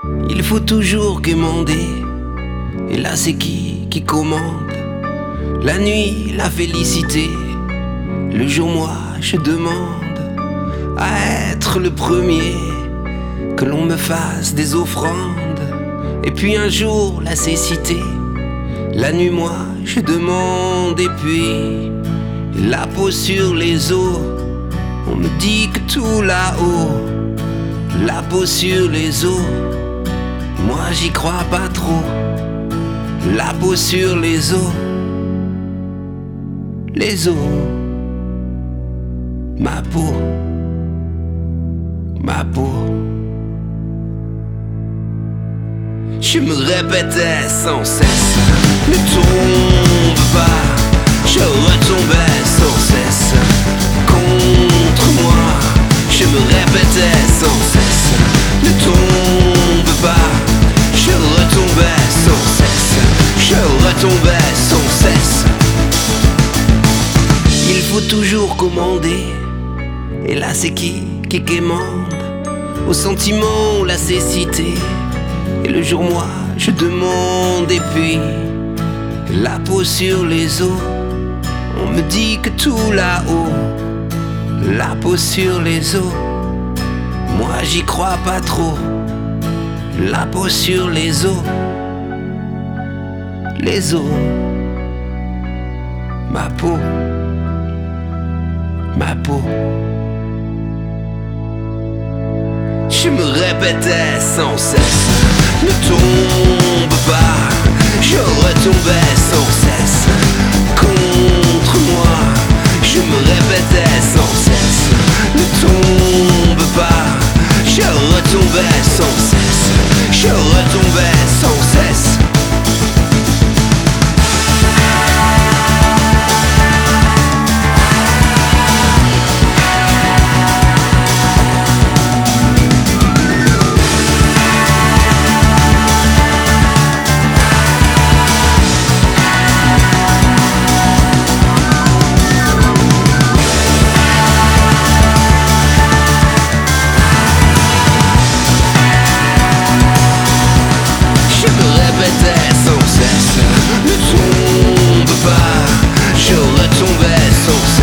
Il faut toujours quémander. Et là c'est qui commande? La nuit, la félicité. Le jour, moi, je demande à être le premier, que l'on me fasse des offrandes. Et puis un jour, la cécité. La nuit, moi, je demande. Et puis la peau sur les os. On me dit que tout là-haut, la peau sur les os. Moi, j'y crois pas trop. La peau sur les os. Les os. Ma peau. Ma peau. Je me répétais sans cesse, ne tombe pas. Je retombais sans cesse contre moi. Je me répétais sans cesse, ne tombe pas. Je retombais sans cesse, je retombais sans cesse. Il faut toujours commander. Et là c'est qui quémande? Au sentiment, la cécité. Et le jour, moi, je demande. Et puis la peau sur les os. On me dit que tout là-haut, la peau sur les os. Moi, j'y crois pas trop. La peau sur les os. Les os. Ma peau. Ma peau. Je me répétais sans cesse, ne tombe pas. Je retombais sans cesse contre moi. Je me répétais sans cesse, ne tombe pas. Je retombais sans cesse, je retombais sans cesse. Sans cesse, ne tombe pas. Je retombais sans cesse.